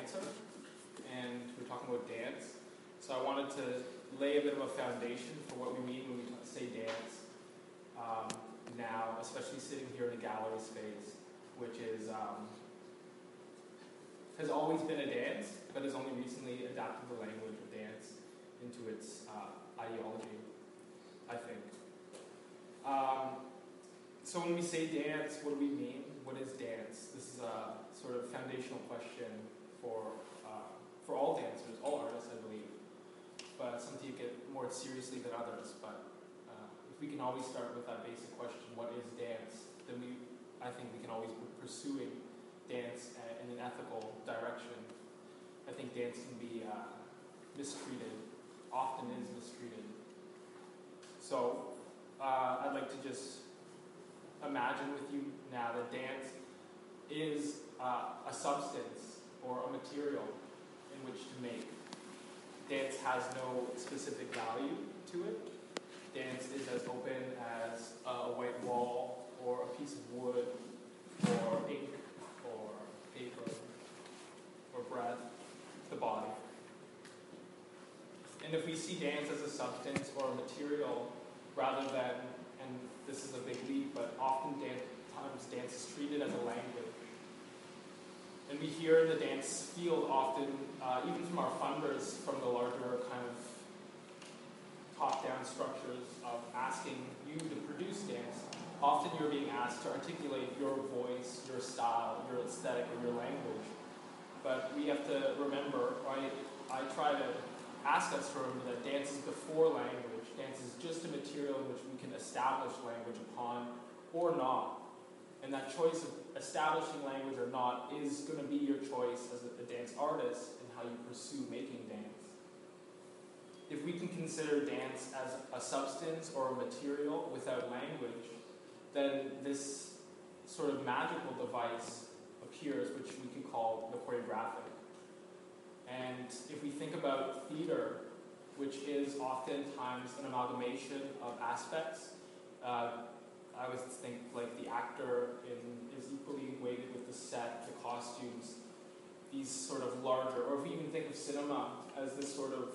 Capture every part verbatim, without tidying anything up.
dancer, and we're talking about dance. So I wanted to lay a bit of a foundation for what we mean when we say dance um, now, especially sitting here in the gallery space, which is um, has always been a dance, but has only recently adapted the language of dance into its uh, ideology, I think. Um, so when we say dance, what do we mean? What is dance? This is a sort of foundational question for uh, for all dancers, all artists, I believe. But some take it more seriously than others. But uh, if we can always start with that basic question, what is dance? Then we, I think, we can always be pursuing dance in an ethical direction. I think dance can be uh, mistreated, often is mistreated. So uh, I'd like to just imagine with you now that dance is uh, a substance or a material in which to make. Dance has no specific value to it. Dance is as open as a white wall or a piece of wood or ink or paper or breath, the body. And if we see dance as a substance or a material rather than, and this is a big leap, but often dance, times dance is treated as a language. And we hear in the dance field often, uh, even from our funders, from the larger kind of top-down structures of asking you to produce dance, often you're being asked to articulate your voice, your style, your aesthetic, or your language. But we have to remember, right, I try to ask us to remember that dance is before language. Dance is just a material in which we can establish language upon or not. And that choice of establishing language or not is going to be your choice as a, a dance artist in how you pursue making dance. If we can consider dance as a substance or a material without language, then this sort of magical device appears, which we could call the choreographic. And if we think about theater, which is oftentimes an amalgamation of aspects, uh, I would think like the actor in, is equally weighted with the set, the costumes, these sort of larger, or if we even think of cinema as this sort of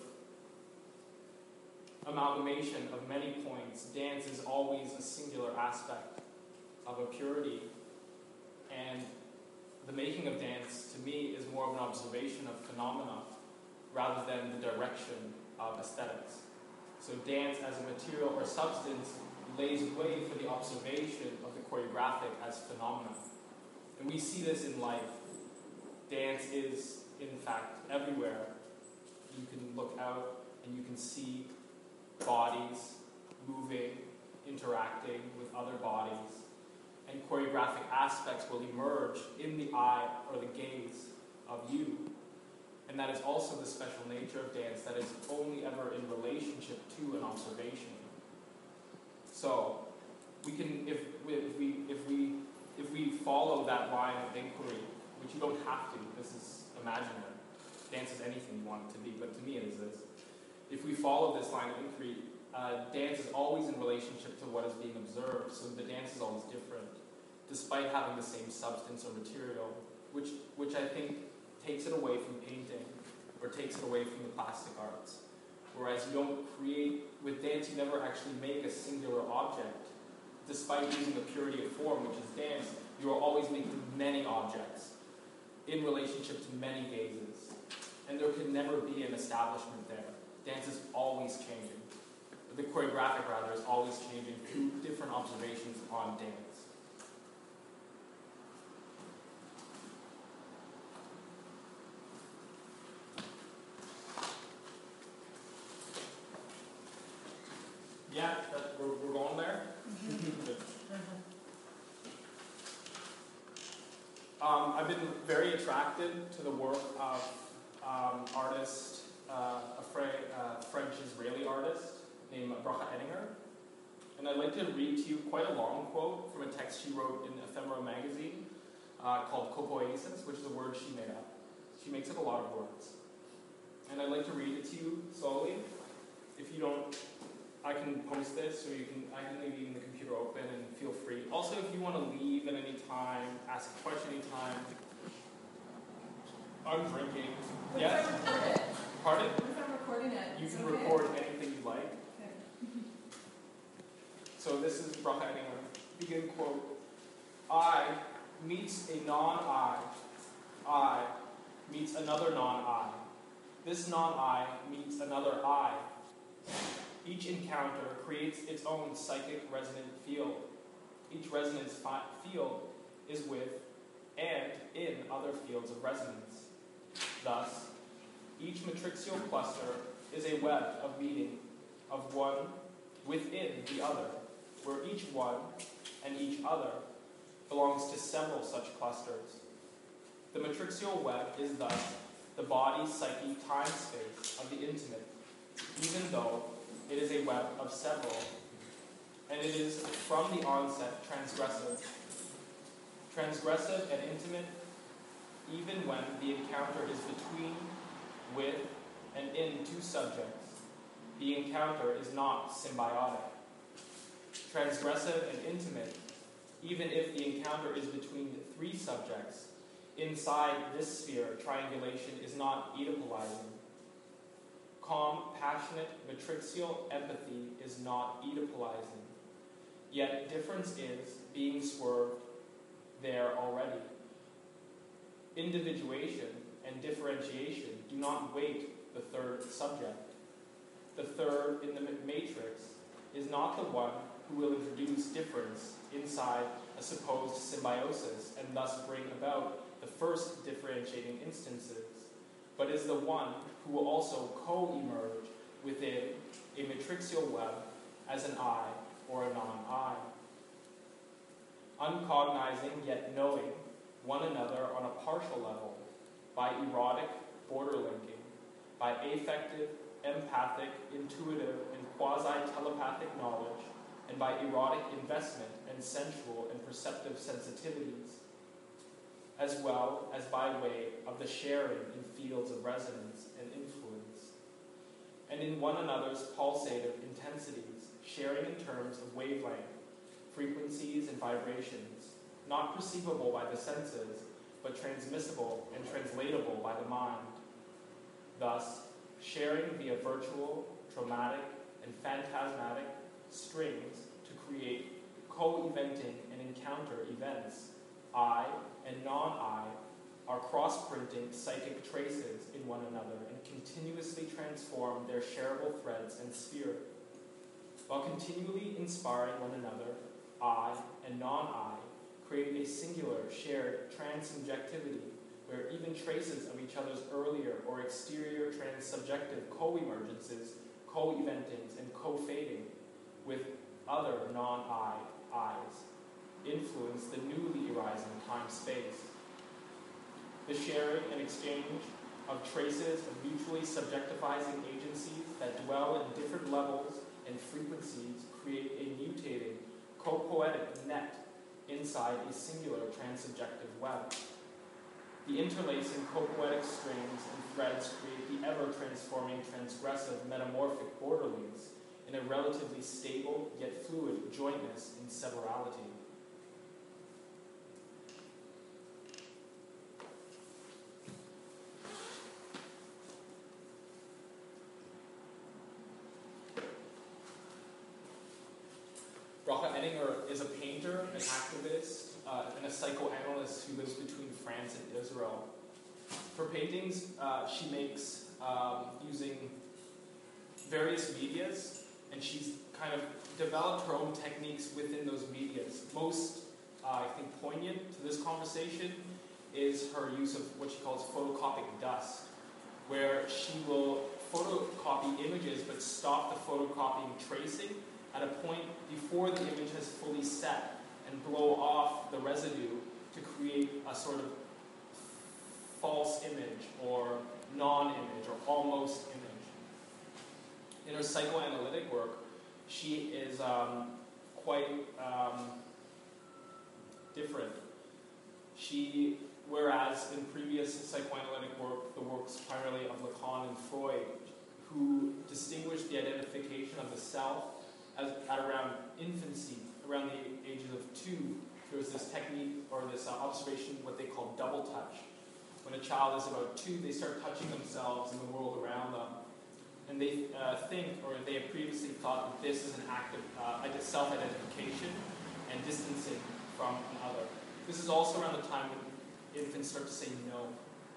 amalgamation of many points, dance is always a singular aspect of a purity. And the making of dance, to me, is more of an observation of phenomena rather than the direction of aesthetics. So dance as a material or substance lays way for the observation of the choreographic as phenomena. And we see this in life. Dance is, in fact, everywhere. You can look out and you can see bodies moving, interacting with other bodies. And choreographic aspects will emerge in the eye or the gaze of you. And that is also the special nature of dance, that is only ever in relationship to an observation. So we can, if, if we if we if we follow that line of inquiry, which you don't have to, this is imaginary. Dance is anything you want it to be, but to me it is this. If we follow this line of inquiry, uh, dance is always in relationship to what is being observed, so the dance is always different, despite having the same substance or material, which which I think takes it away from painting, or takes it away from the plastic arts. Whereas you don't create, with dance you never actually make a singular object. Despite using the purity of form, which is dance, you are always making many objects in relationship to many gazes. And there can never be an establishment there. Dance is always changing. The choreographic, rather, is always changing through different observations on dance. Yeah, that, we're, we're going there. Mm-hmm. um, I've been very attracted to the work of um, artist, uh, a Fre- uh, French-Israeli artist named Bracha Ettinger. And I'd like to read to you quite a long quote from a text she wrote in Ephemera magazine uh, called Copoesis, which is a word she made up. She makes up a lot of words. And I'd like to read it to you slowly. If you don't, I can post this, so you can. I can leave even the computer open, and feel free. Also, if you want to leave at any time, ask a question any time, I'm drinking. What Yeah? if I record it? Pardon? What if I'm recording it? You It's can okay? record anything you like. Okay. So this is Bracha Edinger. Begin quote. I meets a non-I. I meets another non-I. This non-I meets another I. Each encounter creates its own psychic resonant field. Each resonance fi- field is with and in other fields of resonance. Thus, each matricial cluster is a web of meeting of one within the other, where each one and each other belongs to several such clusters. The matricial web is thus the body, psyche, time space of the intimate, even though it is a web of several, and it is from the onset transgressive. Transgressive and intimate, even when the encounter is between, with, and in two subjects, the encounter is not symbiotic. Transgressive and intimate, even if the encounter is between three subjects, inside this sphere, triangulation is not Oedipalizing. Calm, passionate, matricial empathy is not Oedipalizing. Yet difference is being swerved there already. Individuation and differentiation do not weight the third subject. The third in the matrix is not the one who will introduce difference inside a supposed symbiosis and thus bring about the first differentiating instances, but is the one who will also co-emerge within a matricial web as an I or a non-I. Uncognizing yet knowing one another on a partial level, by erotic border linking, by affective, empathic, intuitive, and quasi-telepathic knowledge, and by erotic investment and sensual and perceptive sensitivities, as well as by way of the sharing in fields of resonance and influence, and in one another's pulsative intensities, sharing in terms of wavelength, frequencies, and vibrations, not perceivable by the senses, but transmissible and translatable by the mind. Thus, sharing via virtual, traumatic, and phantasmatic strings to create co-eventing and encounter events, I and non-I are cross-printing psychic traces in one another and continuously transform their shareable threads and spirit. While continually inspiring one another, I and non-I create a singular, shared transsubjectivity where even traces of each other's earlier or exterior transsubjective co-emergences, co-eventings, and co-fading with other non-I I's influence the newly arising time-space. The sharing and exchange of traces of mutually subjectifying agencies that dwell in different levels and frequencies create a mutating, co-poetic net inside a singular transsubjective web. The interlacing co-poetic strings and threads create the ever-transforming, transgressive, metamorphic border links in a relatively stable yet fluid jointness in severality. Bracha Edinger is a painter, an activist, uh, and a psychoanalyst who lives between France and Israel. For paintings, uh, she makes um, using various medias, and she's kind of developed her own techniques within those medias. Most, uh, I think, poignant to this conversation is her use of what she calls photocopic dust, where she will photocopy images but stop the photocopying tracing at a point before the image has fully set and blow off the residue to create a sort of false image or non-image or almost image. In her psychoanalytic work, she is um, quite um, different. She, whereas in previous psychoanalytic work, the works primarily of Lacan and Freud, who distinguished the identification of the self as, at around infancy, around the ages of two, there was this technique or this uh, observation, what they call double touch, when a child is about two, they start touching themselves and the world around them. And they uh, think, or they have previously thought, that this is an act of uh, self-identification and distancing from another. This is also around the time when infants start to say no.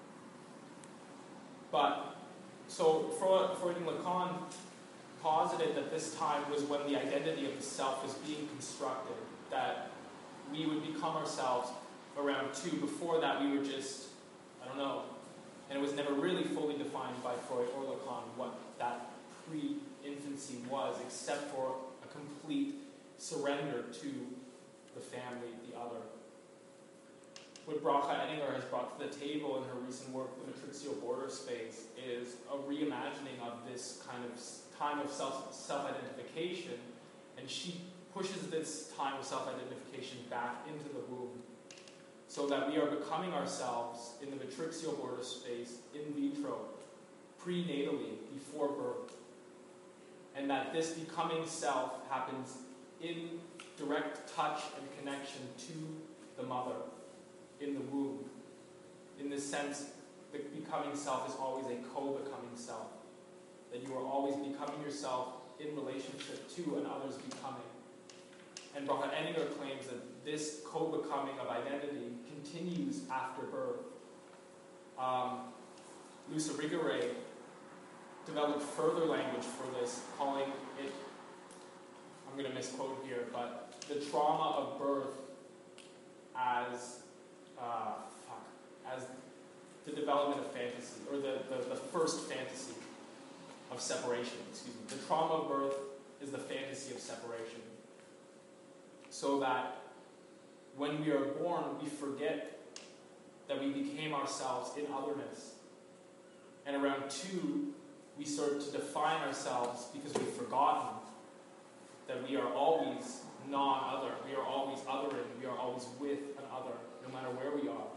But, so Freud and Lacan posited that this time was when the identity of the self was being constructed, that we would become ourselves around two. Before that, we were just, I don't know, and it was never really fully defined by Freud or Lacan what that pre-infancy was, except for a complete surrender to the family, the other. What Bracha Enninger has brought to the table in her recent work, The Matrixio Border Space, is a reimagining of this kind of time of self, self-identification, and she pushes this time of self-identification back into the womb, so that we are becoming ourselves in the matrixio border space, in vitro, prenatally, before birth. And that this becoming self happens in direct touch and connection to the mother in the womb. In this sense, the becoming self is always a co-becoming self. That you are always becoming yourself in relationship to another's becoming. And Bracha Enninger claims that this co-becoming of identity continues after birth. Um, Luce Irigaray developed further language for this, calling it, I'm going to misquote here, but the trauma of birth as, uh, fuck, as the development of fantasy, or the, the, the first fantasy of separation, excuse me. The trauma of birth is the fantasy of separation. So that when we are born, we forget that we became ourselves in otherness. And around two, we start to define ourselves because we've forgotten that we are always non-other. We are always othering. We are always with an other, no matter where we are.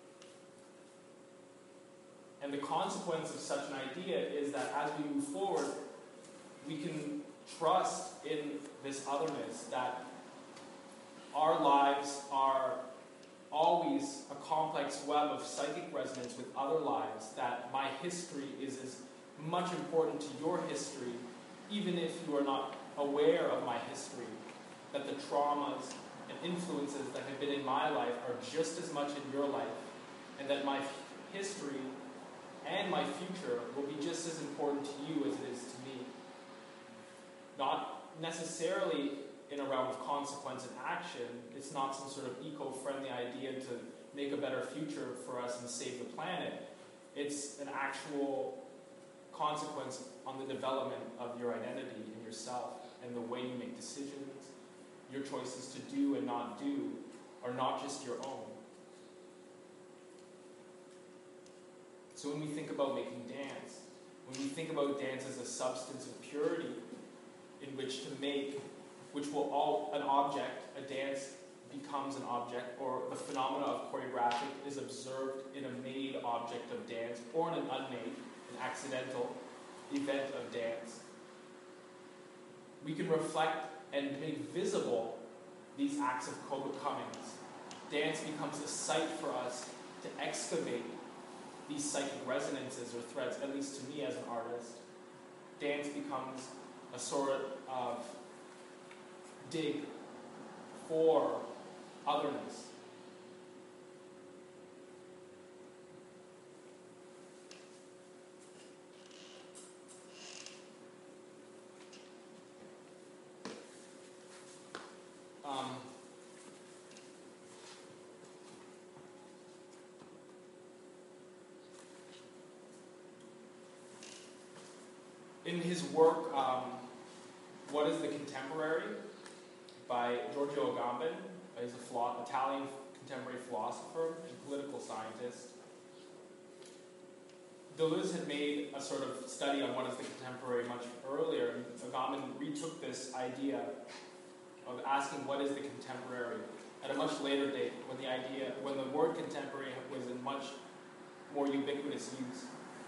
And the consequence of such an idea is that as we move forward, we can trust in this otherness, that our lives are always a complex web of psychic resonance with other lives, that my history is as much important to your history, even if you are not aware of my history, that the traumas and influences that have been in my life are just as much in your life, and that my history and my future will be just as important to you as it is to me. Not necessarily in a realm of consequence and action. It's not some sort of eco-friendly idea to make a better future for us and save the planet. It's an actual consequence on the development of your identity and yourself, and the way you make decisions. Your choices to do and not do are not just your own. So when we think about making dance, when we think about dance as a substance of purity in which to make, which will all, an object, a dance becomes an object, or the phenomena of choreographic is observed in a made object of dance, or in an unmade, an accidental event of dance. We can reflect and make visible these acts of co-becomings. Dance becomes a site for us to excavate these psychic resonances or threads, at least to me as an artist. Dance becomes a sort of dig for otherness. Um, in his work, um, What is the Contemporary? By Giorgio Agamben. He's a philo- Italian contemporary philosopher and political scientist. Deleuze had made a sort of study on what is the contemporary much earlier, and Agamben retook this idea of asking what is the contemporary at a much later date, when the idea, when the word contemporary was in much more ubiquitous use.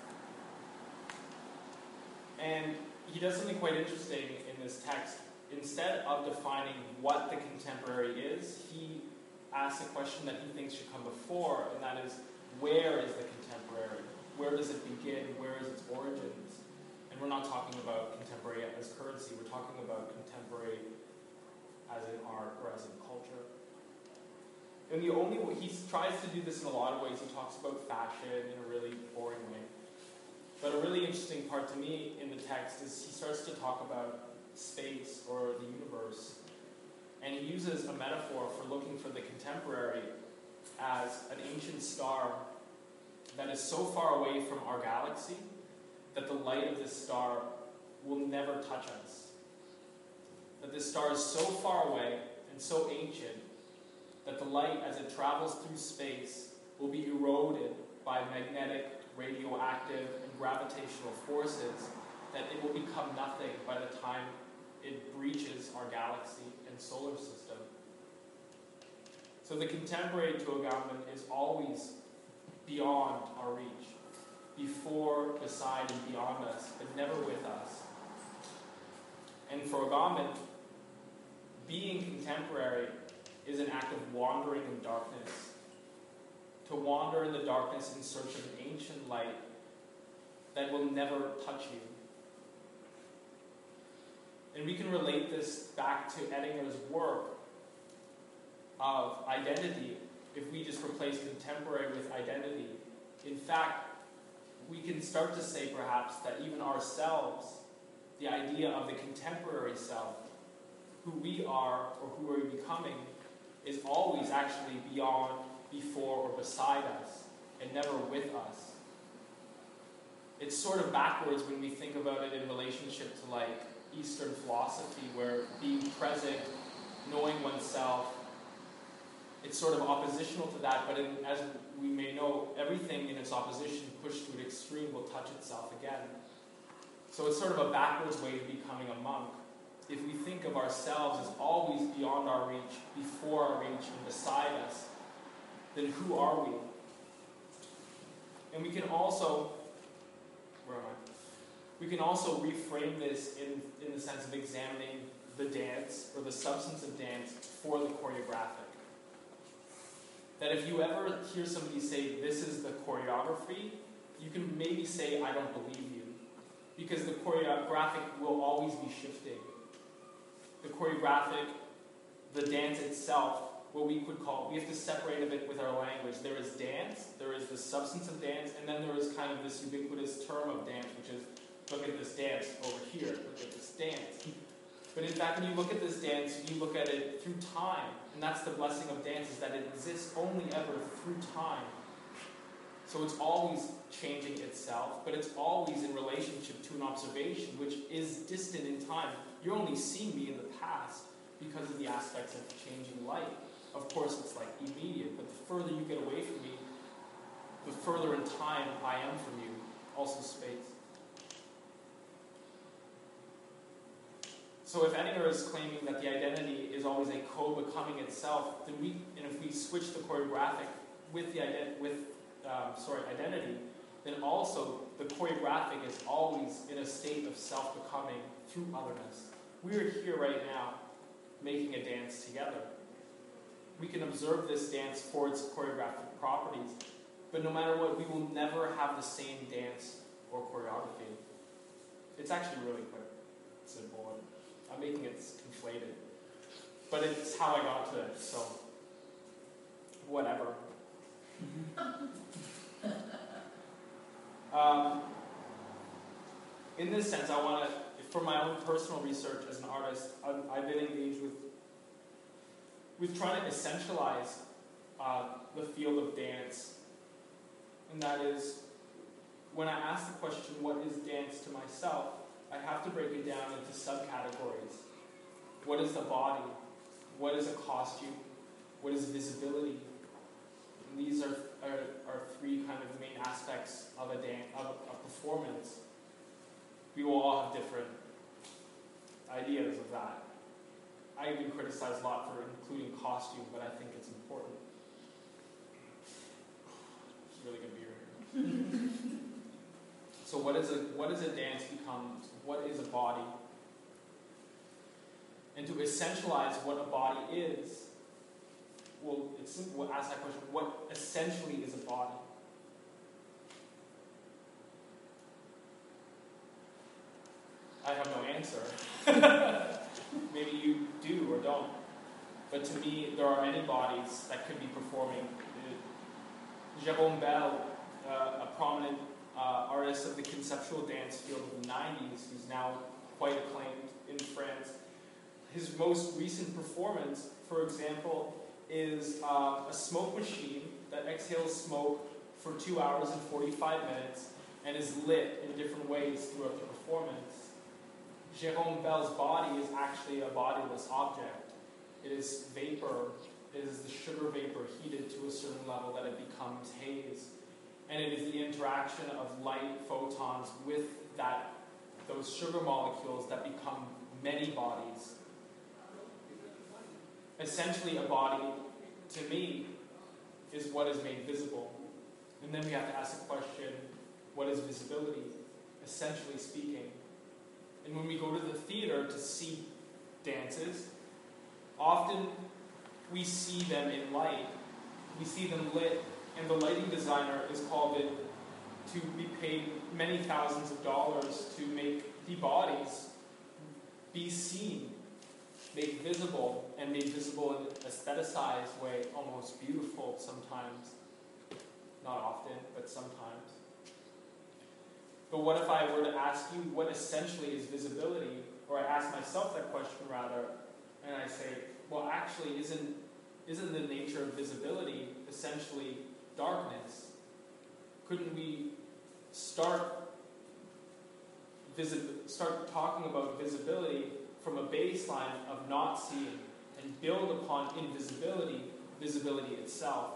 And he does something quite interesting in this text. Instead of defining what the contemporary is, he asks a question that he thinks should come before, and that is, where is the contemporary? Where does it begin? Where is its origins? And we're not talking about contemporary as currency, we're talking about contemporary as in art or as in culture. And the only way, he tries to do this in a lot of ways. He talks about fashion in a really boring way. But a really interesting part to me in the text is he starts to talk about space or the universe. And he uses a metaphor for looking for the contemporary as an ancient star that is so far away from our galaxy that the light of this star will never touch us. That this star is so far away and so ancient that the light, as it travels through space, will be eroded by magnetic, radioactive, and gravitational forces, that it will become nothing by the time it breaches our galaxy and solar system. So the contemporary to Agamben is always beyond our reach, before, beside, and beyond us, but never with us. And for Agamben, being contemporary is an act of wandering in darkness. To wander in the darkness in search of an ancient light that will never touch you. And we can relate this back to Edinger's work of identity if we just replace contemporary with identity. In fact, we can start to say perhaps that even ourselves, the idea of the contemporary self, who we are or who are we becoming, is always actually beyond, before, or beside us, and never with us. It's sort of backwards when we think about it in relationship to like Eastern philosophy, where being present, knowing oneself, it's sort of oppositional to that, but in, as we may know, everything in its opposition pushed to an extreme will touch itself again. So it's sort of a backwards way to becoming a monk. If we think of ourselves as always beyond our reach, before our reach, and beside us, then who are we? And we can also, where am I? We can also reframe this in, in the sense of examining the dance, or the substance of dance, for the choreographic. That if you ever hear somebody say, this is the choreography, you can maybe say, I don't believe you. Because the choreographic will always be shifting. The choreographic, the dance itself, what we could call, we have to separate a bit with our language. There is dance, there is the substance of dance, and then there is kind of this ubiquitous term of dance, which is, look at this dance over here, look at this dance. But in fact, when you look at this dance, you look at it through time. And that's the blessing of dance, is that it exists only ever through time. So it's always changing itself, but it's always in relationship to an observation, which is distant in time. You're only seeing me in the past because of the aspects of changing light. Of course, it's like immediate, but the further you get away from me, the further in time I am from you, also space. So if Edinger is claiming that the identity is always a co-becoming itself, then we, and if we switch the choreographic with the ident- with um, sorry identity, then also the choreographic is always in a state of self-becoming through otherness. We are here right now, making a dance together. We can observe this dance for its choreographic properties, but no matter what, we will never have the same dance or choreography. It's actually really quite simple. I'm making it conflated. But it's how I got to it, so whatever. um, in this sense, I want to, for my own personal research as an artist, I've, I've been engaged with, with trying to essentialize uh, the field of dance. And that is, when I ask the question, what is dance to myself, I have to break it down into subcategories. What is the body? What is a costume? What is visibility? And these are, are, are three kind of main aspects of a dance, of a performance. We will all have different ideas of that. I've been criticized a lot for including costume, but I think it's important. It's really good beer here. So what is a what is a dance becomes? What is a body? And to essentialize what a body is, well, it's simple. We'll ask that question: what essentially is a body? I have no answer. Maybe you do or don't. But to me, there are many bodies that could be performing. Jérôme Bel, uh, a prominent uh, artist of the conceptual dance field of the nineties, who's now quite acclaimed in France. His most recent performance, for example, is uh, a smoke machine that exhales smoke for two hours and forty-five minutes and is lit in different ways throughout the performance. Jérôme Bel's body is actually a bodiless object. It is vapor. It is the sugar vapor heated to a certain level that it becomes haze. And it is the interaction of light photons with that, those sugar molecules that become many bodies. Essentially, a body, to me, is what is made visible. And then we have to ask the question, what is visibility, essentially speaking? And when we go to the theater to see dances, often we see them in light. We see them lit, and the lighting designer is called it to be paid many thousands of dollars to make the bodies be seen, made visible, and made visible in an aestheticized way, almost beautiful sometimes. Not often, but sometimes. But what if I were to ask you what essentially is visibility, or I ask myself that question rather, and I say, well, actually, isn't isn't the nature of visibility essentially darkness? Couldn't we start visi- start talking about visibility from a baseline of not seeing and build upon invisibility, visibility itself?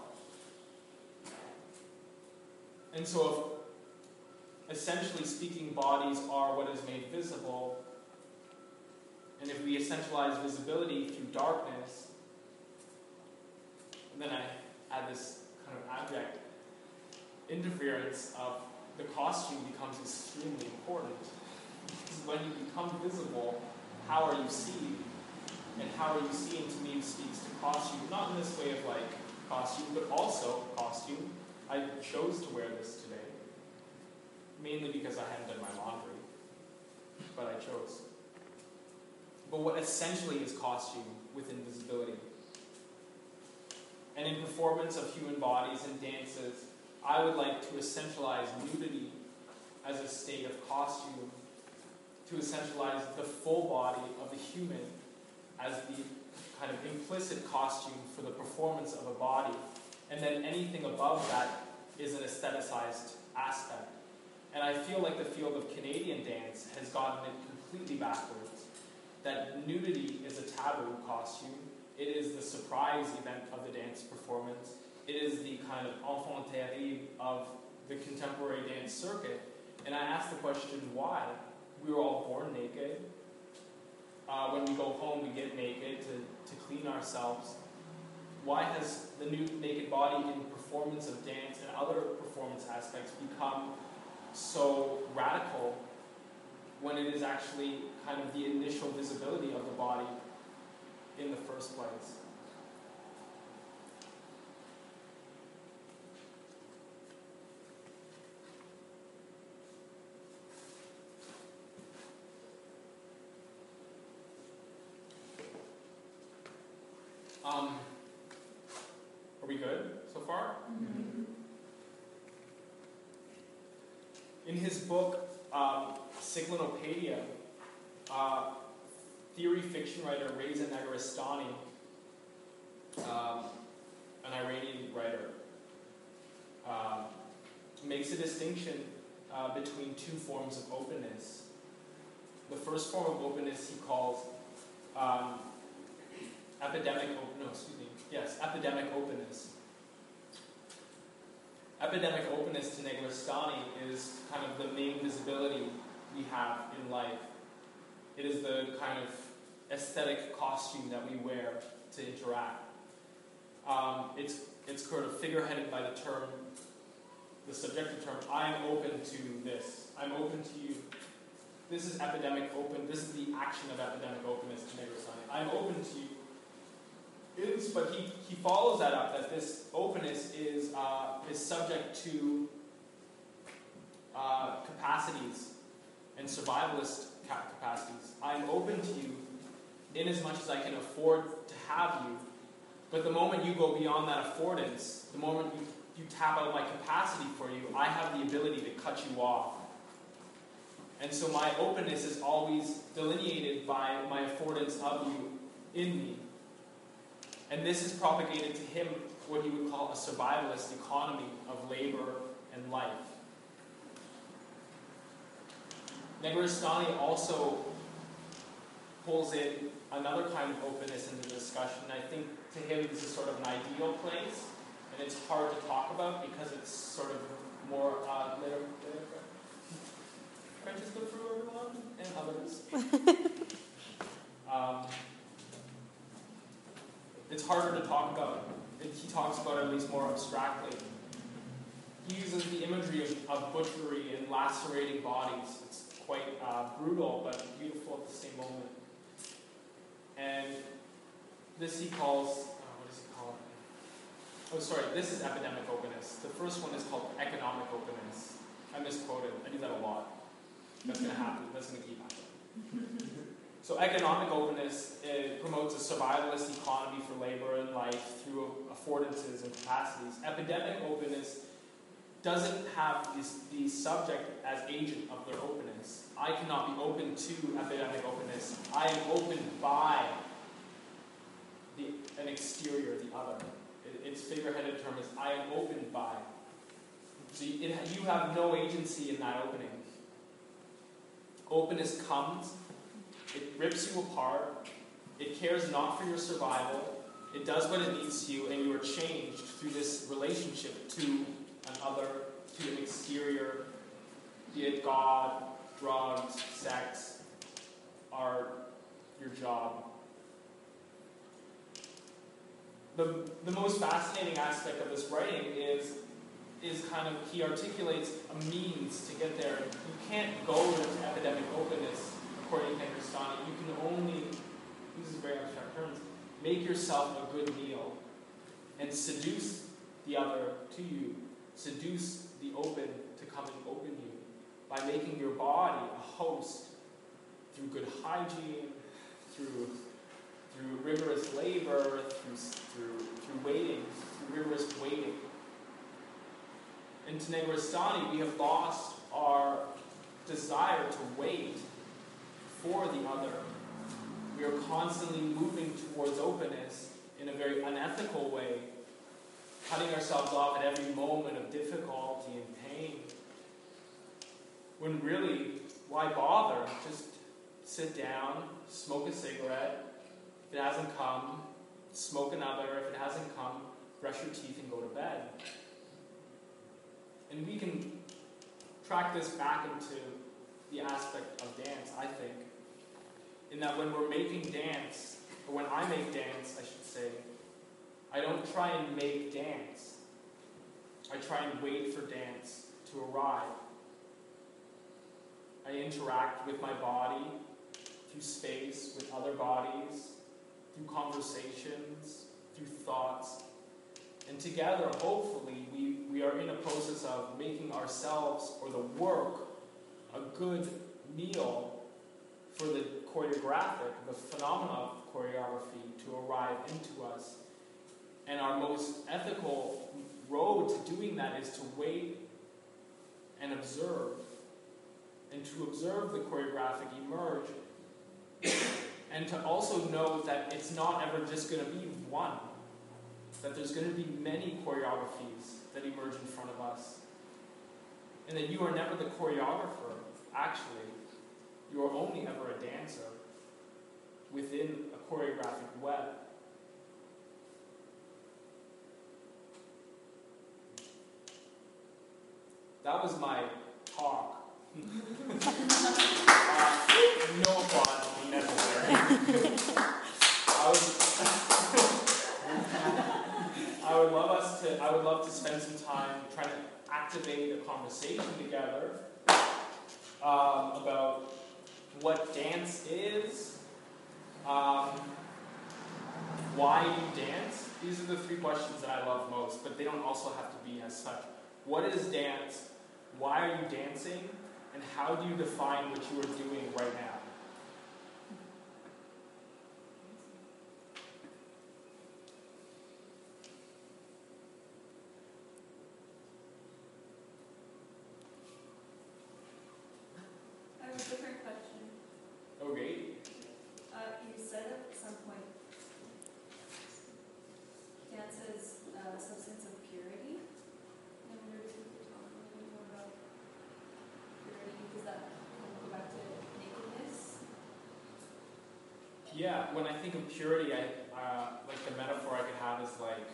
And so, if essentially speaking, bodies are what is made visible, and if we essentialize visibility through darkness, and then I add this kind of abject interference of the costume becomes extremely important. Because when you become visible, how are you seen? And how are you seen, to me, speaks to costume. Not in this way of like costume, but also costume. I chose to wear this today. Mainly because I hadn't done my laundry. But I chose. But what essentially is costume within visibility? And in performance of human bodies and dances, I would like to essentialize nudity as a state of costume, to essentialize the full body of the human as the kind of implicit costume for the performance of a body, and then anything above that is an aestheticized aspect. And I feel like the field of Canadian dance has gotten it completely backwards, that nudity is a taboo costume. It is the surprise event of the dance performance. It is the kind of enfant terrible of the contemporary dance circuit. And I ask the question, why? We were all born naked. Uh, when we go home, we get naked to, to clean ourselves. Why has the nude naked body in performance of dance and other performance aspects become so radical when it is actually kind of the initial visibility of the body in the first place? Um, are we good so far? Mm-hmm. In his book, um, Cyclonopedia, uh, theory fiction writer Reza Negarestani, um, an Iranian writer, uh, makes a distinction uh, between two forms of openness. The first form of openness he calls um, epidemic op- no, excuse me, yes, epidemic openness. Epidemic openness to Negarestani is kind of the main visibility we have in life. It is the kind of aesthetic costume that we wear to interact. Um, it's it's sort of figureheaded by the term, the subjective term, I am open to this. I'm open to you. This is epidemic open. This is the action of epidemic openness to Negarestani. I'm open to you. is, but he, he follows that up, that this openness is, uh, is subject to uh, capacities and survivalist capacities. I am open to you in as much as I can afford to have you, but the moment you go beyond that affordance, the moment you, you tap out my capacity for you, I have the ability to cut you off. And so my openness is always delineated by my affordance of you in me. And this is propagated to him what he would call a survivalist economy of labor and life. Negarestani also pulls in another kind of openness into the discussion. I think to him this is sort of an ideal place, and it's hard to talk about because it's sort of more uh, later. Francisco through everyone and others. um, it's harder to talk about. It, he talks about it at least more abstractly. He uses the imagery of, of butchery and lacerating bodies. It's quite uh, brutal, but beautiful at the same moment. And this he calls, uh, what does he call it? Oh, sorry, this is epidemic openness. The first one is called economic openness. I misquoted. I do that a lot. That's going to happen. That's going to keep happening. So economic openness it promotes a survivalist economy for labor and life through affordances and capacities. Epidemic openness doesn't have this, the subject as agent of their openness. I cannot be open to epidemic openness. I am opened by the, an exterior, the other. It, its figure-headed term is I am opened by. So you, it, you have no agency in that opening. Openness comes, it rips you apart, it cares not for your survival, it does what it needs to you, and you are changed through this relationship to an other, to an exterior, be it God, drugs, sex, art, your job. The, the most fascinating aspect of this writing is is kind of, he articulates a means to get there. You can't go to epidemic openness, according to Negarestani. You can only, this is very abstract terms, make yourself a good meal and seduce the other to you, seduce the open to come and open you by making your body a host through good hygiene, through, through rigorous labor, through, through, through waiting, through rigorous waiting. And to Negarestani, we have lost our desire to wait for the other. We are constantly moving towards openness in a very unethical way, cutting ourselves off at every moment of difficulty and pain. When really, why bother? Just sit down, smoke a cigarette. If it hasn't come, smoke another. If it hasn't come, brush your teeth and go to bed. And we can track this back into the aspect of dance, I think. In that when we're making dance, or when I make dance, I should say, I don't try and make dance. I try and wait for dance to arrive. I interact with my body through space, with other bodies, through conversations, through thoughts. And together, hopefully, we, we are in a process of making ourselves, or the work, a good meal for the choreographic, the phenomena of choreography to arrive into us. And our most ethical road to doing that is to wait and observe. And to observe the choreographic emerge. And to also know that it's not ever just going to be one. That there's going to be many choreographies that emerge in front of us. And that you are never the choreographer, actually. You are only ever a dancer within a choreographic web. That was my talk. uh, no applause necessary. I was... I would love us to. I would love to spend some time trying to activate a conversation together um, about what dance is, um, why you dance? These are the three questions that I love most, but they don't also have to be as such. What is dance? Why are you dancing? And how do you define what you are doing right now? I have a different question. Okay. Uh, you said at some point dance is a substance of purity. I wonder if you could talk a little bit more about purity. Does that go back to nakedness? Yeah, when I think of purity, I uh, like the metaphor I could have is like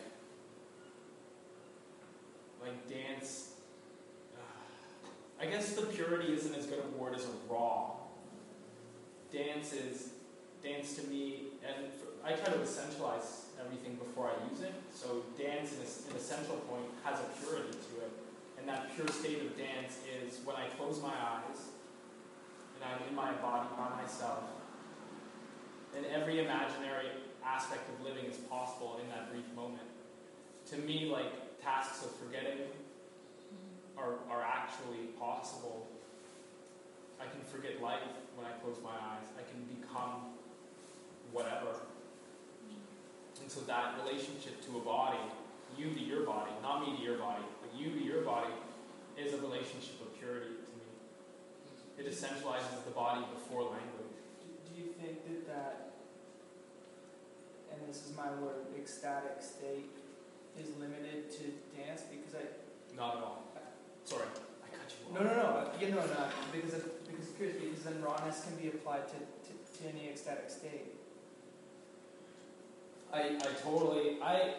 like dance. Uh, I guess the purity isn't as good a word as a raw. Dance is dance to me, and for, I try to essentialize everything before I use it. So dance, in a, an essential point, has a purity to it, and that pure state of dance is when I close my eyes and I'm in my body by myself. And every imaginary aspect of living is possible in that brief moment. To me, like, tasks of forgetting are, are actually possible. I can forget life when I close my eyes. I can become whatever. And so that relationship to a body, you to your body, not me to your body, but you to your body, is a relationship of purity to me. It essentializes the body before language. Do you think that that, and this is my word, ecstatic state is limited to dance? Because I... Not at all. Sorry, I cut you No, off. no, no. You know, no. Because of, because of curious, because then rawness can be applied to, to, to any ecstatic state. I, I totally, I,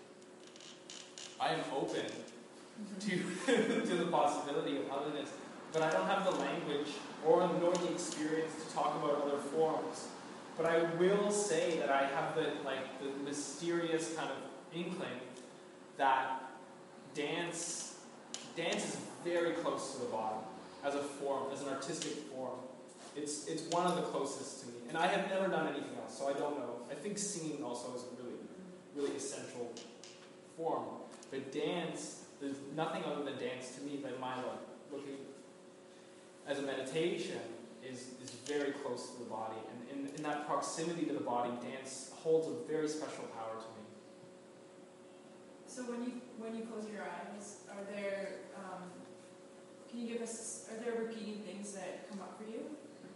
I am open to, to the possibility of otherness, but I don't have the language or nor the experience to talk about other forms. But I will say that I have the like the mysterious kind of inkling that dance, dance is very close to the body as a form, as an artistic form. It's it's one of the closest to me, and I have never done anything else, so I don't know. I think singing also is a really, really essential form. But dance, there's nothing other than dance to me that my like looking as a meditation is is very close to the body, and in, in that proximity to the body, dance holds a very special power to me. So when you when you close your eyes, are there um, can you give us are there repeating things that come up for you?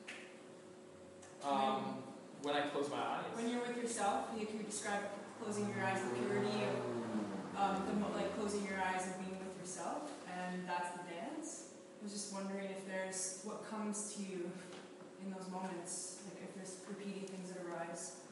Um, when I close my eyes. When you're with yourself, you can describe closing your eyes, the purity of um, the mo- like closing your eyes and being with yourself, and that's the dance. I was just wondering if there's what comes to you in those moments, like if there's repeating things that arise.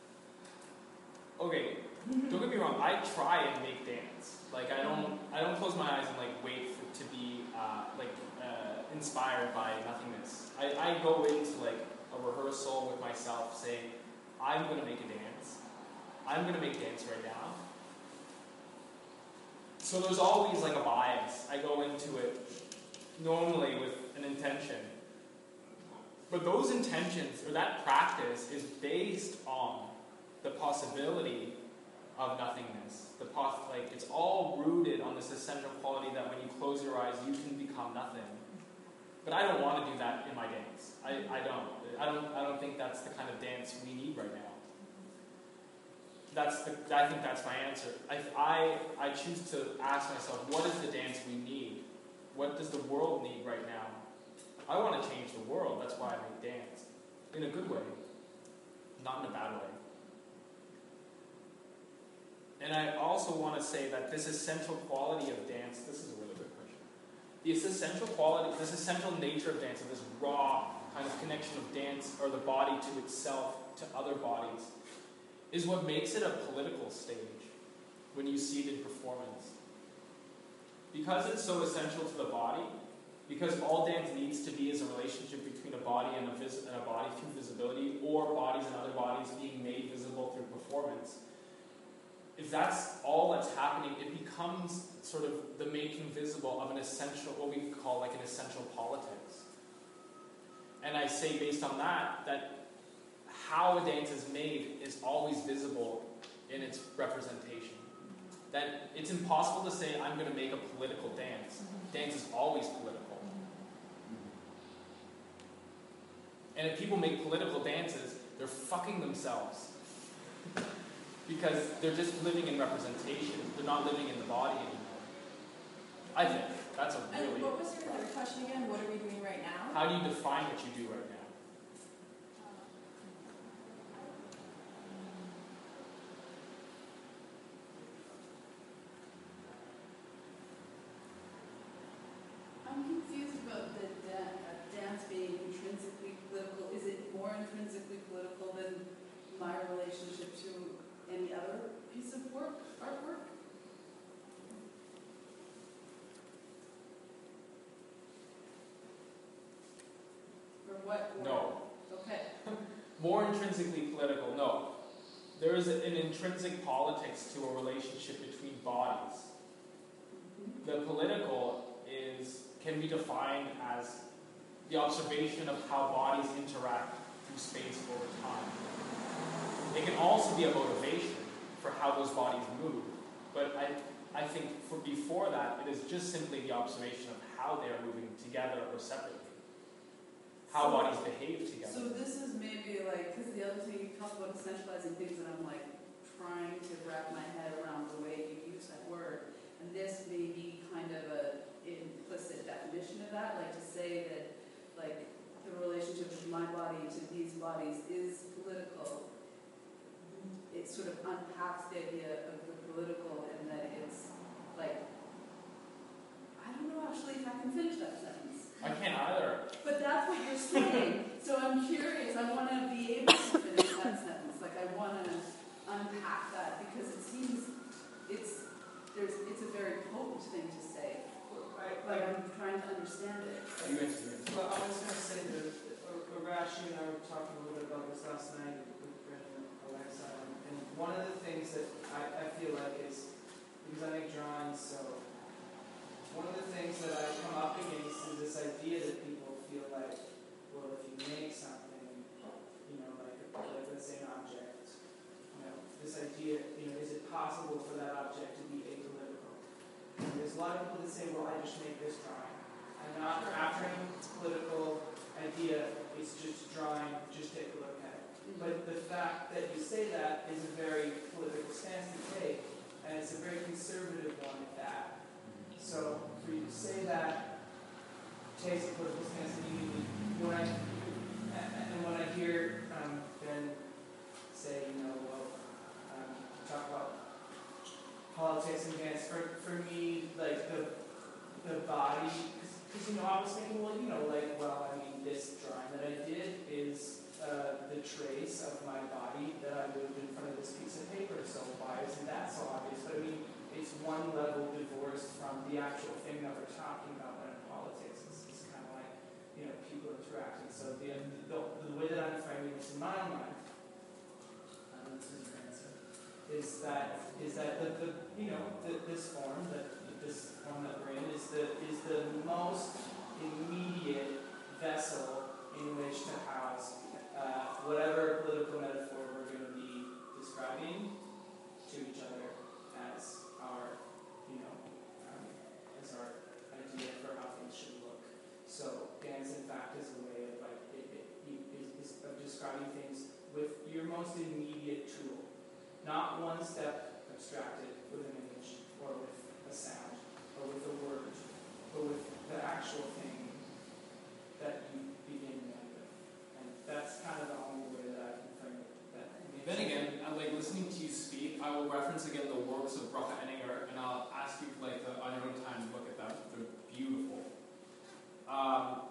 Okay, don't get me wrong. I try and make dance. Like I don't, I don't close my eyes and like wait for to be uh, like uh, inspired by nothingness. I, I go into like a rehearsal with myself, saying, "I'm going to make a dance. I'm going to make dance right now." So there's always like a bias. I go into it normally with an intention, but those intentions or that practice is based on the possibility of nothingness. The pos- like it's all rooted on this essential quality that when you close your eyes, you can become nothing. But I don't want to do that in my dance. I, I don't. I don't. I don't think that's the kind of dance we need right now. That's the. I think that's my answer. I I, I choose to ask myself, what is the dance we need? What does the world need right now? I want to change the world. That's why I make dance, in a good way, not in a bad way. And I also want to say that this essential quality of dance. This is a really good question. This essential quality, this essential nature of dance, of this raw kind of connection of dance or the body to itself, to other bodies, is what makes it a political stage when you see it in performance. Because it's so essential to the body, because all dance needs to be is a relationship between a body and a, vis- and a body through visibility, or bodies and other bodies being made visible through performance. If that's all that's happening, it becomes sort of the making visible of an essential, what we could call like an essential politics. And I say based on that, that how a dance is made is always visible in its representation. That it's impossible to say, I'm going to make a political dance. Dance is always political. And if people make political dances, they're fucking themselves. Because they're just living in representation. They're not living in the body anymore. I think that's a really... And what was your third question again? What are we doing right now? How do you define what you do right now? I'm confused about the da- uh, dance being intrinsically political. Is it more intrinsically political than my relationship to any other piece of work, artwork? Or what? Or, No. Okay. More intrinsically political, no. There is an intrinsic politics to a relationship between bodies. The political is can be defined as the observation of how bodies interact through space over time. It can also be a motivation for how those bodies move. But I, I think for before that, it is just simply the observation of how they are moving together or separately. How So- bodies behave together. So this is maybe like, because the other thing you talk about essentializing things, and I'm like trying to wrap my head around the way you use that word. And this may be kind of a implicit definition of that, like to say that like the relationship of my body to these bodies is political. It sort of unpacks the idea of the political, and that it's like, I don't know actually if I can finish that sentence. I can't either. But that's what you're saying. So I'm curious. I want to be able to finish that sentence. Like I want to unpack that, because it seems it's there's it's a very potent thing to say. I, But I'm trying to understand it. You answer it. Well, I was going to say that uh, Arashi and I were talking a little bit about this last night with Brendan and Alexa, and, and one of the things that I, I feel like is, because I make drawings, so one of the things that I come up against is this idea that people feel like, well, if you make something, you know, like, like let's say an object, you know, this idea, you know, is it possible for that object to be apolitical? And there's a lot of people that say, well, I just make this drawing. I'm not capturing its political idea, it's just drawing, just take a look at it. But the fact that you say that is a very political stance to take, and it's a very conservative one at that. So for you to say that takes a political stance, and you when I and when I hear um, Ben say, you know, well, um, talk about politics and dance, for for me, like the the body, because you know, I was thinking, well, you know, like, well, I mean, this drawing that I did is uh, the trace of my body that I moved in front of this piece of paper. So why isn't that so obvious? But I mean, it's one level divorced from the actual thing that we're talking about when in politics. It's, it's kind of like, you know, people interacting. So the, the, the way that I'm framing this in my own mind, um, this is your answer, is that is that the, the you know the, this form that this form that we're in is the is the most immediate vessel in which to house uh, whatever political metaphor we're going to be describing to each other as our, you know, um, as our idea for how things should look. So dance, in fact, is a way of like it, it, it, is of describing things with your most immediate tool, not one step abstracted with an image or with a sound or with a word, but with the actual thing that you begin with. And that's kind of the only way that I can frame it. That Then again, I like listening to you speak. I will reference again the works of Bracha Enninger, and I'll ask you like uh, on your own time to look at them. They're beautiful. Um,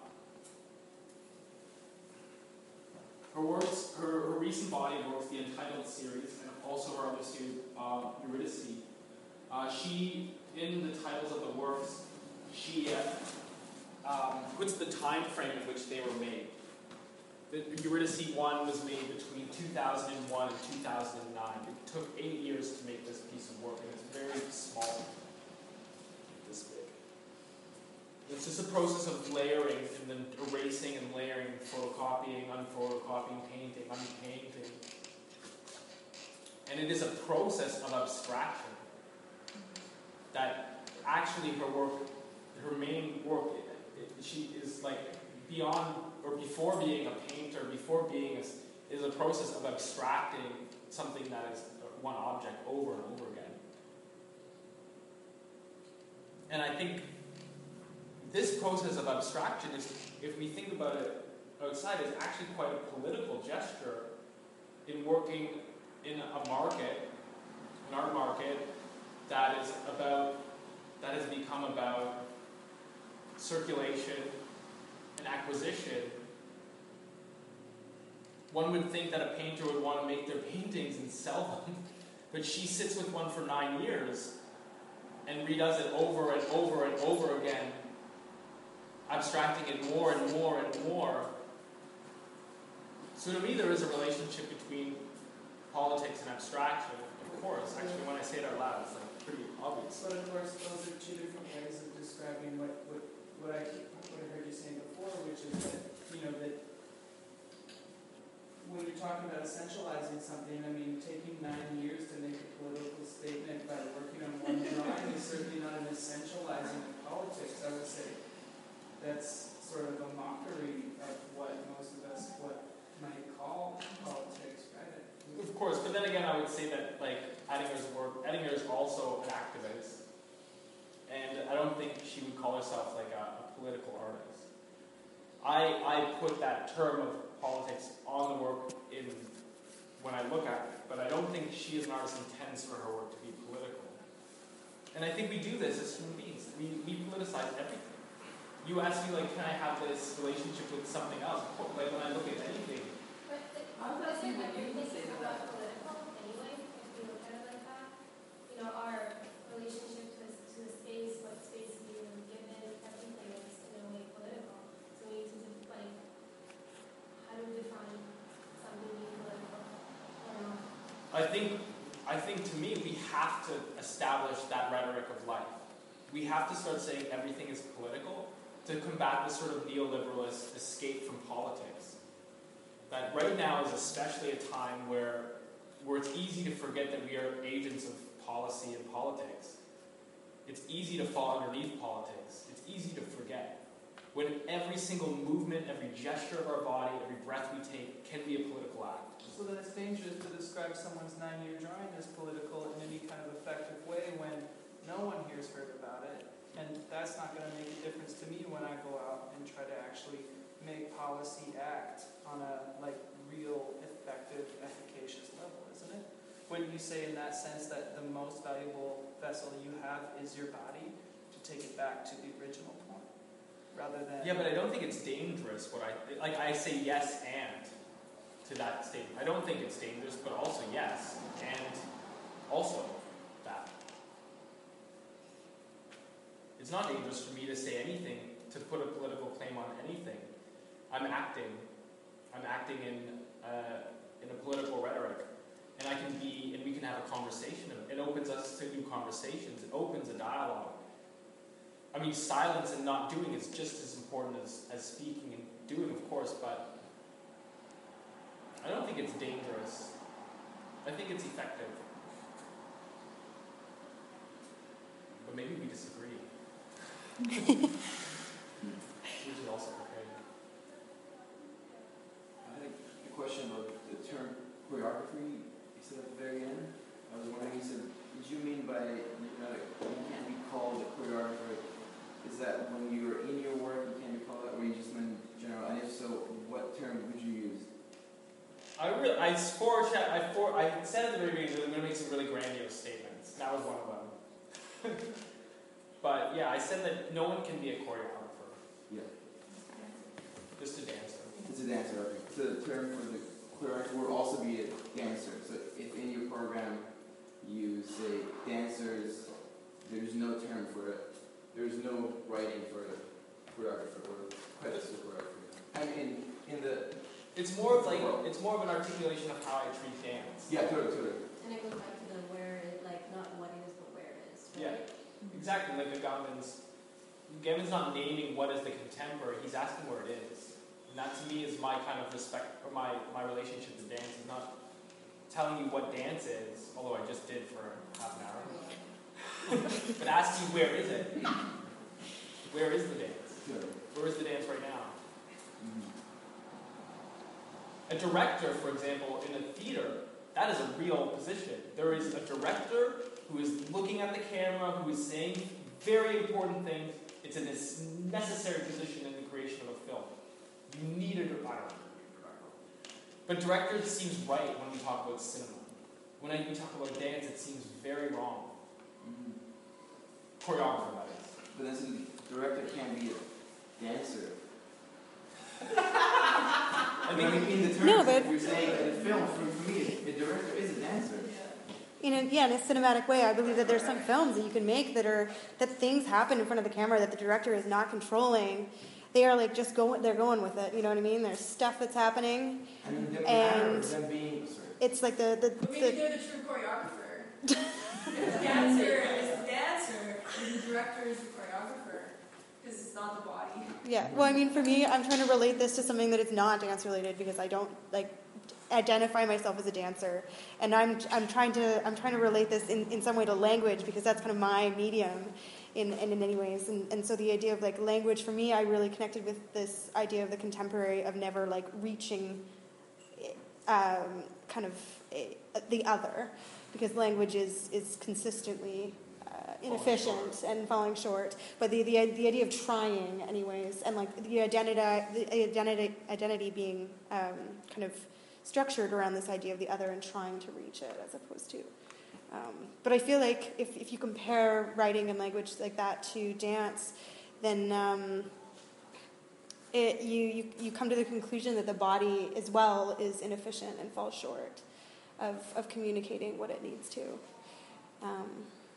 her works, her, her recent body of works, the Entitled series, and also her other series, uh, Eurydice. Uh, she, in the titles of the works, she uh, um, puts the time frame in which they were made. The Eurydice one was made between two thousand one and two thousand nine. It took eight years to make this piece of work, and it's very small, this big. It's just a process of layering and then erasing and layering, photocopying, unphotocopying, painting, unpainting. And it is a process of abstraction that actually her work, her main work, it, it, she is like beyond or before being a painter, before being a, is a process of abstracting something that is one object over and over again. And I think this process of abstraction is, if we think about it outside, is actually quite a political gesture in working in a market, an art market, that is about, that has become about circulation and acquisition. One would think that a painter would want to make their paintings and sell them, but she sits with one for nine years and redoes it over and over and over again, abstracting it more and more and more. So to me, there is a relationship between politics and abstraction, of course. Actually, when I say it out loud, it's like pretty obvious. But of course, those are two different ways of describing what, what, what, I, what I heard you saying before, which is that, you know, that when you're talking about essentializing something, I mean, taking nine years to make a political statement by working on one drawing is certainly not an essentializing of politics. I would say that's sort of a mockery of what most of us what might call politics, right? Of course, but then again, I would say that like Ettinger's work, Ettinger is also an activist, and I don't think she would call herself like a, a political artist. I I put that term of politics on the work in when I look at it, but I don't think she as an artist intends for her work to be political. And I think we do this as human beings. We we politicize everything. You ask me like, can I have this relationship with something else? Like when I look at anything. But the, I was but asking isn't what you would say to everything that. about political anyway, if we look at it like that? You know, our relationship to, to the space, what space we were given, everything is in a way political. So we need to, like, how do we define something being political? I don't know. I think I think to me we have to establish that rhetoric of life. We have to start saying everything is political to combat this sort of neoliberalist escape from politics. That right now is especially a time where, where it's easy to forget that we are agents of policy and politics. It's easy to fall underneath politics. It's easy to forget. When every single movement, every gesture of our body, every breath we take can be a political act. So then it's dangerous to describe someone's nine-year drawing as political in any kind of effective way when no one here's heard about it. And that's not going to make a difference to me when I go out and try to actually make policy act on a like real, effective, efficacious level, isn't it? Wouldn't you say in that sense that the most valuable vessel you have is your body to take it back to the original point, rather than? Yeah, but I don't think it's dangerous. What I like, I say yes and to that statement. I don't think it's dangerous, but also yes and also that. It's not dangerous for me to say anything, to put a political claim on anything. I'm acting. I'm acting in uh, in a political rhetoric, and I can be, and we can have a conversation. It opens us to new conversations. It opens a dialogue. I mean, silence and not doing is just as important as, as speaking and doing, of course, but I don't think it's dangerous. I think it's effective. But maybe we disagree. Which is also okay. I had a question about the term choreography you said at the very end. I was wondering, you said, did you mean by you know, you can't be called a choreographer? Is that when you're in your work, you can't be called that, or you just meant general? And if so, what term would you use? I really, I forecast, I for, I said at the very beginning that I'm going to make some really grandiose statements. That was one of them. But yeah, I said that no one can be a choreographer. Yeah. Just a dancer. It's a dancer, okay. So the term for the choreographer would also be a dancer. So if in your program you say dancers, there's no term for it. There's no writing for a choreographer or credits for choreography. I mean, in the... It's more of like, it's more of an articulation of how I treat dance. Yeah, totally, totally. And it goes back to the where it, like, not what it is, but where it is. Right? Yeah. Exactly, like the Gauman's, Gauman's not naming what is the contemporary, he's asking where it is. And that to me is my kind of respect, or my, my relationship to dance, is not telling you what dance is, although I just did for half an hour, but ask you where is it? Where is the dance? Sure. Where is the dance right now? Mhm. A director, for example, in a theater, that is a real position. There is a director who is looking at the camera, who is saying very important things. It's a necessary position in the creation of a film. You need a director. But director seems right when we talk about cinema. When we talk about dance, it seems very wrong. Mhm. Choreographer, that is. But then so the director can't be a dancer. I I mean, mean, in the terms No, that but- you're saying in the film, for, for me, a director is a dancer. In a, yeah, in a cinematic way, I believe that there's some films that you can make that are that things happen in front of the camera that the director is not controlling. They are like just going, they're going with it. You know what I mean? There's stuff that's happening. I mean, the And- matter of them being, sorry. It's like the the, But maybe the they're the true choreographer. the dancer is the dancer, and the director is the choreographer. Because it's not the body. yeah. Well, I mean, for me, I'm trying to relate this to something that is not dance related because I don't like identify myself as a dancer, and I'm I'm trying to I'm trying to relate this in, in some way to language because that's kind of my medium in in, in many ways, and and so the idea of like language for me, I really connected with this idea of the contemporary of never like reaching um, kind of a, the other, because language is is consistently uh, inefficient and falling short. But the, the the idea of trying, anyways, and like the identity the identity identity being um, kind of structured around this idea of the other and trying to reach it, as opposed to. Um, but I feel like if if you compare writing and language like that to dance, then um, it, you, you you come to the conclusion that the body as well is inefficient and falls short of of communicating what it needs to. Um,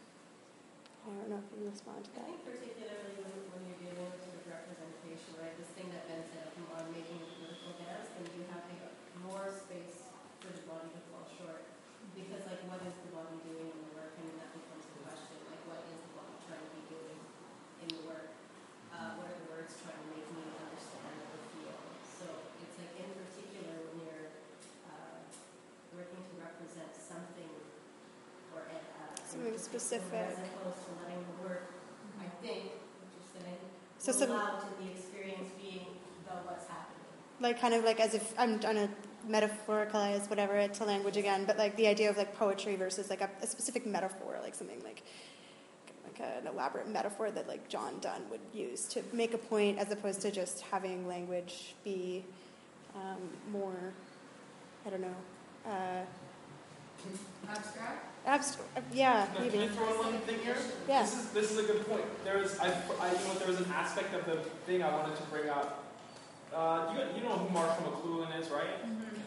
I don't know if you respond to I that. think particularly when, when you're dealing with sort of representation, right, this thing that Ben said on making a political dance, then you have to have more space for the body to fall short. Because, like, what is the body doing in the work? I mean, that becomes the question. Like, what is the body trying to be doing in the work? Uh, what are the words trying to make me understand or feel? So it's like, in particular, when you're uh, working to represent something or uh, Something specific. as opposed to letting the work, I think, what you're saying, So some- allow to the experience being the what's happening. Like kind of like as if I'm trying to metaphoricalize whatever to language again, but like the idea of like poetry versus like a, a specific metaphor, like something like like an elaborate metaphor that like John Donne would use to make a point, as opposed to just having language be um, more, I don't know, uh, Abstract? abstract. Yeah, Can I maybe. throw in one thing here? Yeah. This is this is a good point. There's I, I you know there was an aspect of the thing I wanted to bring up. Uh, you you know who Marshall McLuhan is, right?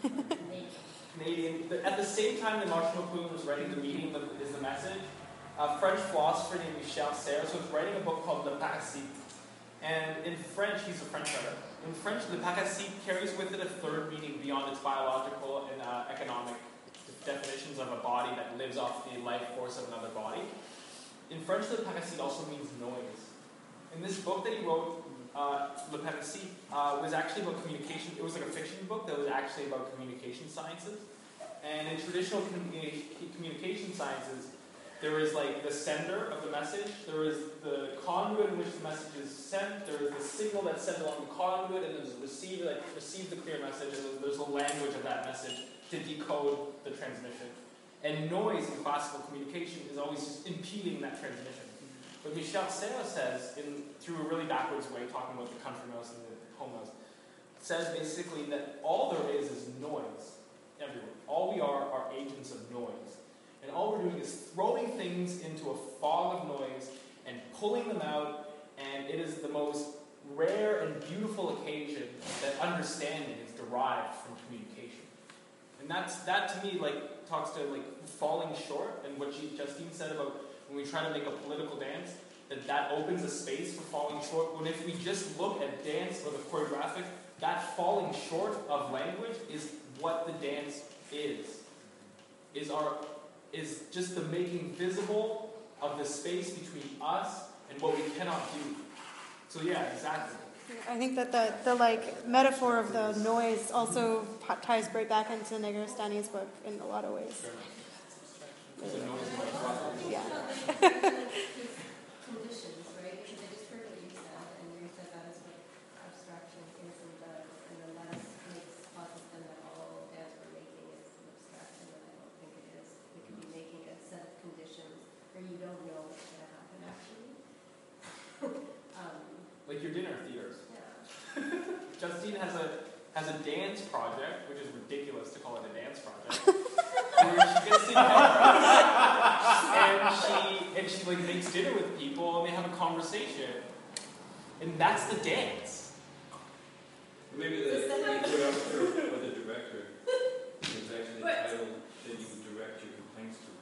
Canadian. The, at the same time that Marshall McLuhan was writing The Meaning of- is the Message, a French philosopher named Michel Serres was writing a book called Le Parasite. And in French, he's a French writer. In French, Le Parasite carries with it a third meaning beyond its biological and uh, economic definitions of a body that lives off the life force of another body. In French, Le Parasite also means noise. In this book that he wrote, uh, Le Parasite, uh, was actually about communication. It was like a fiction book that was actually about communication sciences. And in traditional communi- communication sciences, there is like the sender of the message, there is the conduit in which the message is sent, there is the signal that's sent along the conduit, and there's the receiver that receives the clear message, and there's the language of that message to decode the transmission. And noise in classical communication is always just impeding that transmission. But Michel Serres says, in, through a really backwards way, talking about the country mouse and the home mouse, says basically that all there is is noise everywhere. All we are are agents of noise. And all we're doing is throwing things into a fog of noise and pulling them out, and it is the most rare and beautiful occasion that understanding is derived from communication. And that's that to me like talks to like falling short, and what Justine said about when we try to make a political dance, that that opens a space for falling short. When if we just look at dance or the choreographic, that falling short of language is what the dance is. Is our is just the making visible of the space between us and what we cannot do. So yeah, exactly. I think that the, the like metaphor of the noise also p- ties right back into Negarestani's book in a lot of ways. There's a noise in my throat. Yeah. Conditions, right? Because I just heard what you said, and you said that is what abstraction is and does, and then that is, makes causes then that all dance we're making is an abstraction, and I don't think it is. We could be making a set of conditions where you don't know what's going to happen actually. um, Like your dinner theaters. yeah. Justine has a has a dance project, which is ridiculous to call it a dance project. Where she gets together and she and she like makes dinner with people and they have a conversation. And that's the dance. Maybe the choreographer or the director is actually entitled that you would direct your complaints to.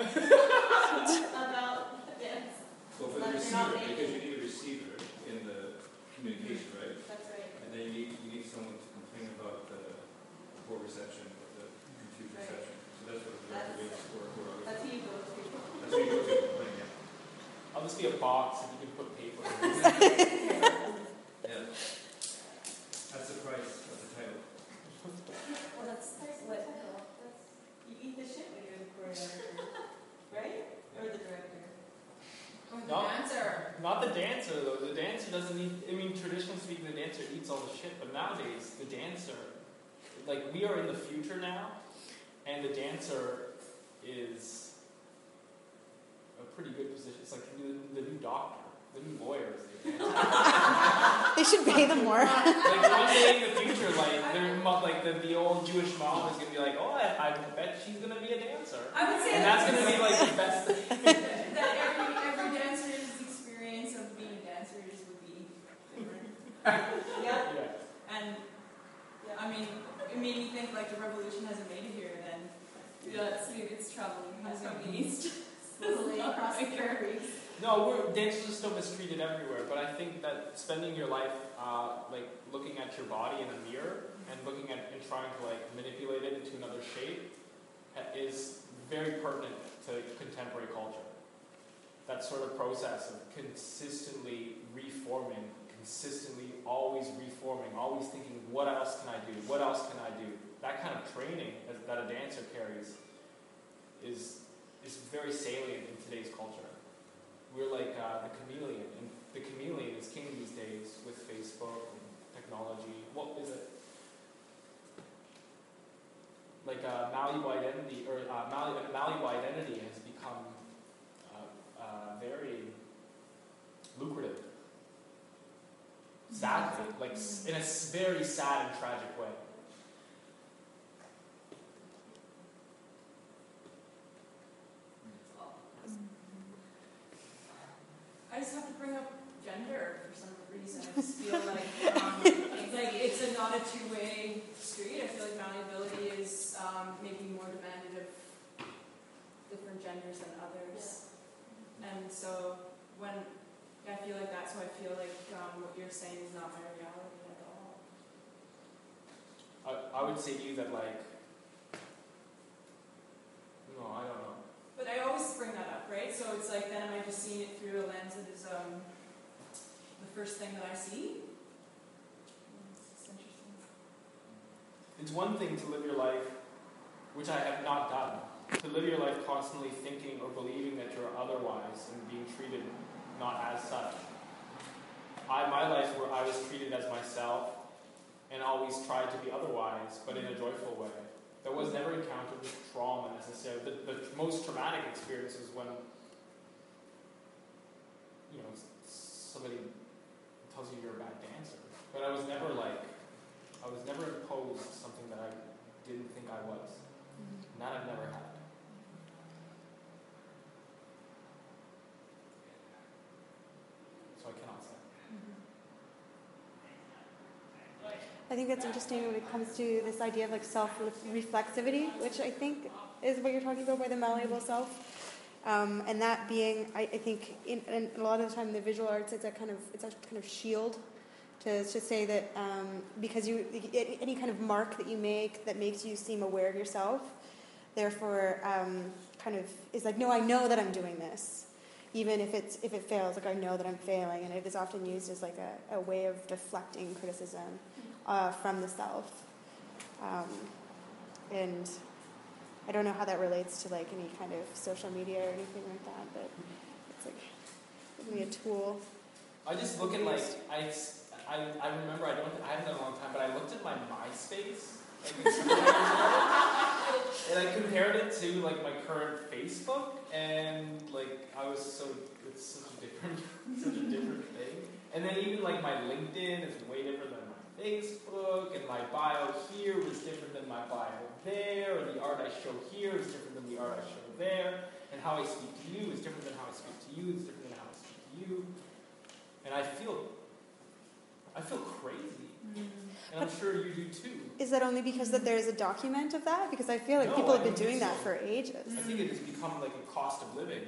About dance. Well, for the Like receiver, not making- because you need a receiver in the communication, right? That's right. And then you need, you need someone to complain about the poor reception or the confused Right. reception. So that's what the director is for a choreographer. That's who you go to. That's what you go to complain, yeah. I'll just be a box and you can put paper in it. Yeah. That's the price, that's the title. Well, that's, that's what, that's, you eat the shit when you're the choreographer, right? Or the director. Or the No. dancer. Not the dancer though. The dancer doesn't eat. I mean, traditionally speaking, the dancer eats all the shit. But nowadays, the dancer, like we are in the future now, and the dancer is a pretty good position. It's like the, the new doctor, the new lawyer is the dancer. They should pay them more. Like one day in the future, like they're mo- like the, the old Jewish mom is gonna be like, oh, I, I bet she's gonna be a dancer, I would say and that's gonna be like the best thing. that every, every dancer's experience of being a dancer is would be different. Yeah. Yeah. And I mean, it made me think like the revolution hasn't made it here. Then yeah, it's, it's traveling has no east. Slowly across the prairies. No, we're, dancers are still mistreated everywhere, but I think that spending your life uh, like looking at your body in a mirror and looking at and trying to like manipulate it into another shape ha- is very pertinent to contemporary culture. That sort of process of consistently reforming, consistently always reforming, always thinking, what else can I do? What else can I do? That kind of training that, that a dancer carries is is very salient in today's culture. We're like uh, the chameleon, and the chameleon is king these days with Facebook and technology. What is it? Like uh, malleable identity, or uh, malleable, malleable identity has become uh, uh, very lucrative. Sadly, like s- in a s- very sad and tragic way. I just have to bring up gender for some reason. I just feel like um, it's like it's a, not a two-way street. I feel like malleability is um, maybe more demanded of different genders than others. And so when I feel like that's why I feel like um, what you're saying is not my reality at all. I, I would say to you that like, no, I don't know. But I always bring that up, right? So it's like, then am I just seeing it through a lens that is um, the first thing that I see? It's interesting. It's one thing to live your life, which I have not done, to live your life constantly thinking or believing that you're otherwise and being treated not as such. I, my life where I was treated as myself and always tried to be otherwise, but in a joyful way. That was never encountered with trauma necessarily. The, the most traumatic experience is when, you know, somebody tells you you're a bad dancer. But I was never like, I was never imposed something that I didn't think I was. And that I've never had. So I cannot say. I think that's interesting when it comes to this idea of like self-reflexivity, which I think is what you're talking about by the malleable self. Um, and that being, I, I think, in, in a lot of the time in the visual arts, it's a kind of it's a kind of shield to to say that um, because you any kind of mark that you make that makes you seem aware of yourself, therefore, um, kind of is like, no, I know that I'm doing this. even if it's if it fails, like I know that I'm failing, and it is often used as like a, a way of deflecting criticism uh, from the self. Um, and I don't know how that relates to like any kind of social media or anything like that, but it's like giving me a tool. I just look at like I, I, I remember I don't I haven't done it in a long time, but I looked at my MySpace like, and I compared it to like my current Facebook, and like I was so it's such a different such a different thing. And then even like my LinkedIn is way different than my Facebook, and my bio here is different than my bio there, and the art I show here is different than the art I show there, and how I speak to you is different than how I speak to you, is different than how I speak to you. And I feel, I feel crazy. Mm. And I'm sure you do too. Is that only because that there's a document of that? Because I feel like no, people have I been doing so. that for ages. I think it has become like a cost of living.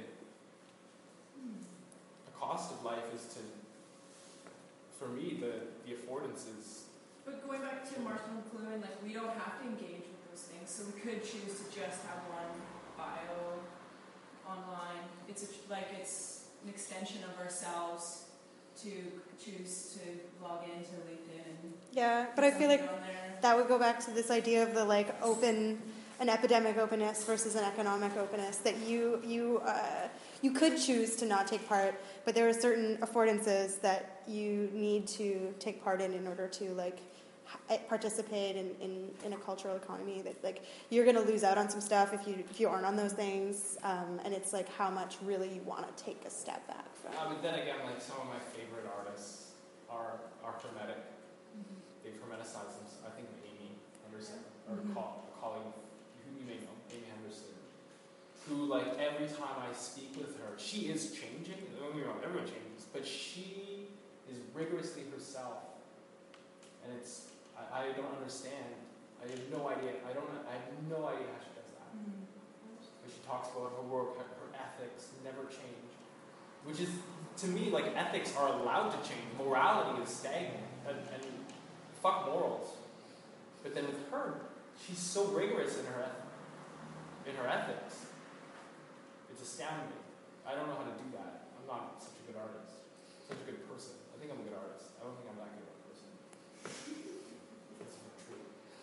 The cost of life is to, for me, the, the affordances. But going back to Marshall McLuhan, like we don't have to engage with those things, so we could choose to just have one bio online. It's a, like it's an extension of ourselves to choose to log into LinkedIn. And yeah, but I feel like that would go back to this idea of the like open, an epidemic openness versus an economic openness. That you you uh, you could choose to not take part, but there are certain affordances that you need to take part in in order to like participate in, in, in a cultural economy. That like you're going to lose out on some stuff if you if you aren't on those things, um, and it's like how much really you want to take a step back from. Uh, but then again, like some of my favorite artists are are Hermetic. Mm-hmm. They've Hermeticized them. I think Amy Henderson, or mm-hmm. a colleague who you may know, Amy Henderson, who like every time I speak with her, she is changing. Don't get me wrong, everyone changes, but she is rigorously herself, and it's. I, I don't understand. I have no idea. I don't. I have no idea how she does that. Mm-hmm. But she talks about her work, her, her ethics never change, which is to me like ethics are allowed to change. Morality is stagnant, and, and fuck morals. But then with her, she's so rigorous in her in her ethics. It's astounding. I don't know how to do that. I'm not such a good artist, such a good person. I think I'm a good artist. I don't think I'm that good of a person. That's not true.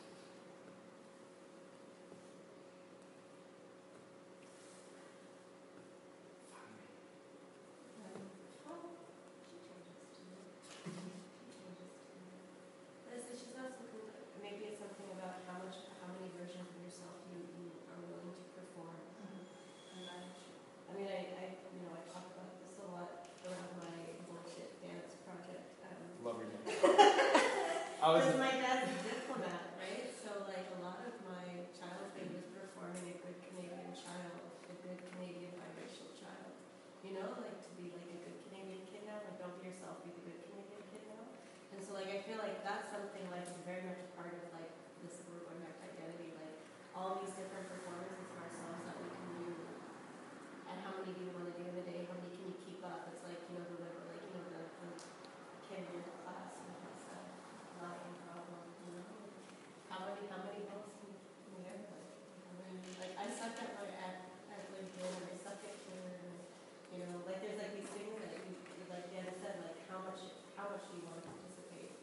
She's also maybe it's something about how much, how many versions of yourself you, you are willing to perform. Mm-hmm. And I, I mean, I, I, you know, I talk about this a lot around my bullshit dance project. Um, Love your dance. Because my dad's a diplomat, right? So, like, a lot of my childhood was performing a good Canadian child, a good Canadian biracial child. You know, like to be like a good Canadian kid now. Like, don't be yourself, be the good Canadian kid now. And so, like, I feel like that's something like is very much a part of like this we're going back to identity, like all these different performances of ourselves that we can do, and how many do you want to do in a day? How many can you keep up? It's like you know the like you know the, the kid in your class and has that lying problem. You know, how many how many books can you get? Like, I mean, like I suck at my at at LinkedIn and I suck at Twitter, and you know, like there's like these things that you like Dan said, like how much how much do you want to participate?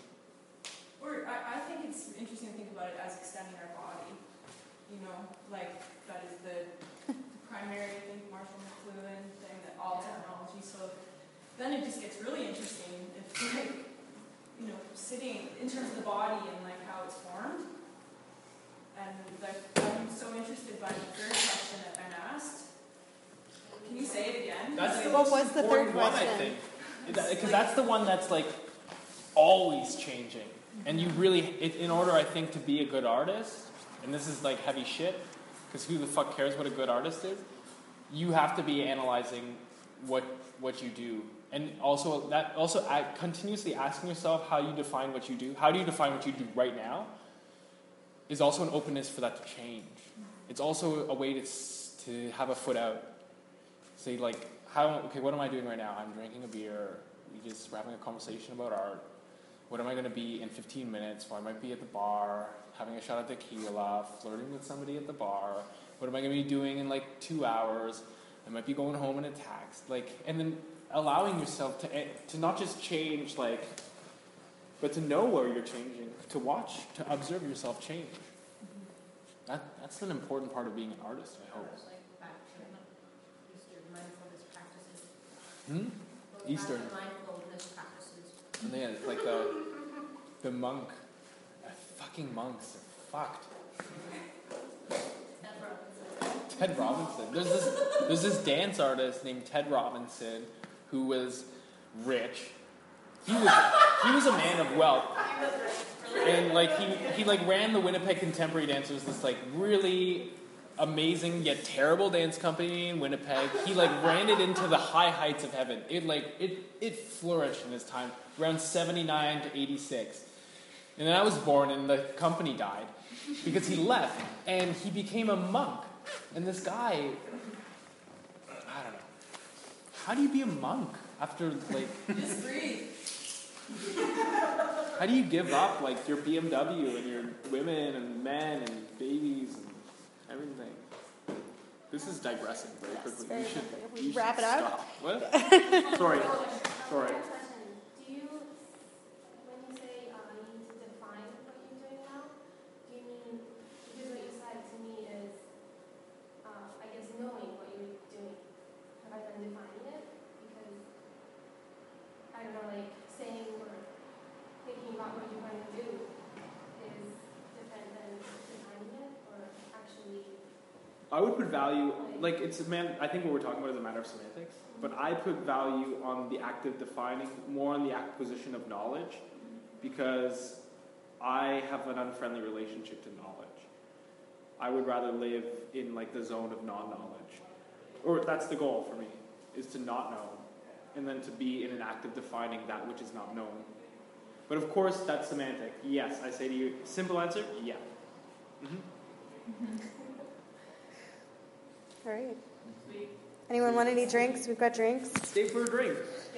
Or I, I think it's interesting to think about it as extending our body. You know, like that is the primary, I think, Marshall McLuhan thing, that all technology. So then it just gets really interesting if, like, you know, sitting in terms of the body and like how it's formed. And like, I'm so interested by the third question that Ben asked. Can you say it again? That's the What most was the important third one, question? I think, because that's the one that's like always changing. And you really, it, in order, I think, to be a good artist, and this is like heavy shit, because who the fuck cares what a good artist is? You have to be analyzing what what you do, and also that also act, continuously asking yourself how you define what you do. How do you define what you do right now? Is also an openness for that to change. It's also a way to to have a foot out. Say like, how okay, what am I doing right now? I'm drinking a beer. We just having a conversation about art. What am I going to be in fifteen minutes? Well, I might be at the bar, having a shot of tequila, flirting with somebody at the bar. What am I going to be doing in like two hours? It might be going home in a tax, like, and then allowing yourself to to not just change, like, but to know where you're changing, to watch, to observe yourself change. That that's an important part of being an artist, I hope. Like back to Eastern mindfulness practices. Hmm? Go Eastern. Back to mindfulness practices. And then it's like the the monk, uh, fucking monks are fucked. Ted Robinson. There's this there's this dance artist named Ted Robinson who was rich. He was he was a man of wealth. And like he, he like ran the Winnipeg Contemporary Dancers, this like really amazing yet terrible dance company in Winnipeg. He like ran it into the high heights of heaven. It like it it flourished in his time, around seventy-nine to eighty-six. And then I was born and the company died because he left and he became a monk. And this guy, I don't know. How do you be a monk after like Just breathe. how do you give up like your B M W and your women and men and babies and everything? This is digressing very Yes, quickly. very You should, quickly. you should Wrap it up? stop. What? Sorry. Sorry. Question. Do you, when you say uh, you need to define what you're doing now, do you mean, because what you said to me is, uh, I guess, knowing what you're doing, rather than defining it? Because, I don't know, like, saying or thinking about what you're going to do is different than defining it, or actually... I would put value, like it's a man. I think what we're talking about is a matter of semantics. But I put value on the act of defining, more on the acquisition of knowledge, because I have an unfriendly relationship to knowledge. I would rather live in like the zone of non-knowledge, or that's the goal for me, is to not know, and then to be in an act of defining that which is not known. But of course, that's semantic. Yes, I say to you, simple answer, yeah. Mm-hmm. All right. Anyone want any drinks? We've got drinks. Stay for a drink.